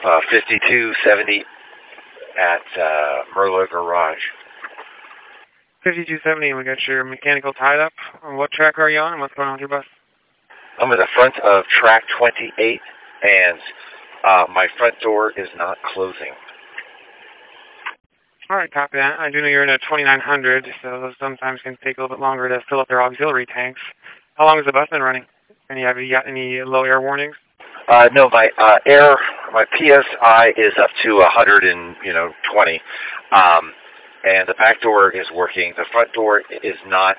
5270 at Merlot Garage. 5270, we got your mechanical tied up. On what track are you on, and what's going on with your bus? I'm in the front of track 28, and my front door is not closing. All right, copy that. I do know you're in a 2900, so those sometimes can take a little bit longer to fill up their auxiliary tanks. How long has the bus been running? And have you got any low air warnings? No, my my PSI is up to 120, and the back door is working. The front door is not.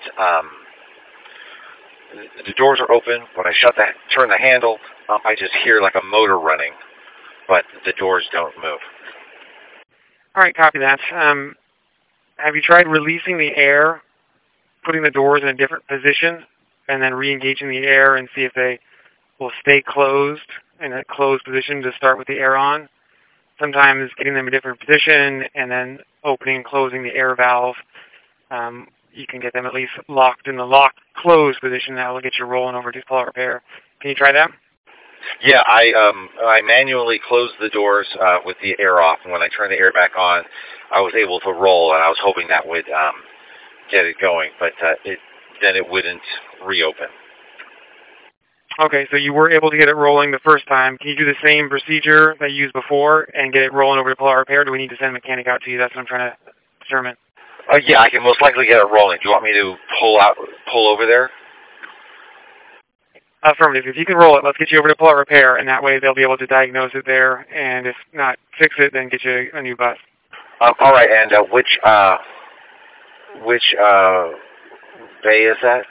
The doors are open. When I turn the handle, I just hear like a motor running, but the doors don't move. All right, copy that. Have you tried releasing the air, putting the doors in a different position, and then re-engaging the air and see if they will stay closed in a closed position to start with the air on? Sometimes getting them in a different position and then opening and closing the air valve, you can get them at least locked in the locked-closed position. That will get you rolling over to pull-out repair. Can you try that? Yeah, I manually closed the doors with the air off, and when I turned the air back on, I was able to roll, and I was hoping that would get it going, but then it wouldn't reopen. Okay, so you were able to get it rolling the first time. Can you do the same procedure that you used before and get it rolling over to pull-out repair? Do we need to send a mechanic out to you? That's what I'm trying to determine. Yeah, I can most likely get it rolling. Do you want me to pull over there? Affirmative. If you can roll it, let's get you over to pull-out repair, and that way they'll be able to diagnose it there, and if not, fix it, then get you a new bus. All right, and which bay is that?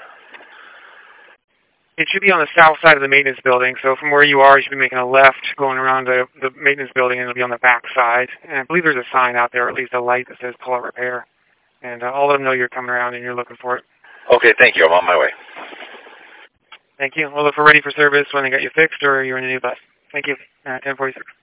It should be on the south side of the maintenance building, so from where you are, you should be making a left going around the maintenance building, and it'll be on the back side. And I believe there's a sign out there, or at least a light that says pull-out repair. And I'll let them know you're coming around and you're looking for it. Okay, thank you. I'm on my way. Thank you. We'll look for ready for service when they got you fixed or you're in a new bus. Thank you. 1046.